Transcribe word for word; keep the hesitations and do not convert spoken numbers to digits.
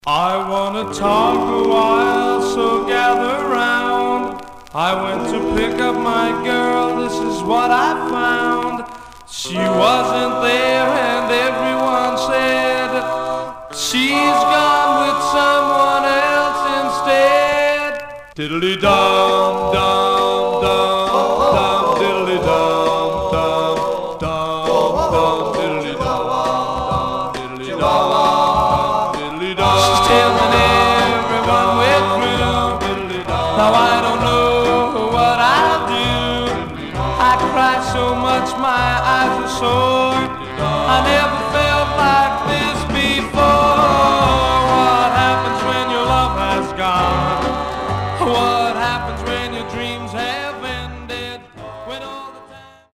I wanna talk a while, so gather round. I went to pick up my girl, this is what I found. She wasn't there and everyone said she's gone with someone else instead. Diddly-dum, dum, dum, dum, diddly-dum, dum, dum, dum, diddly-dum, dum, diddly-dum.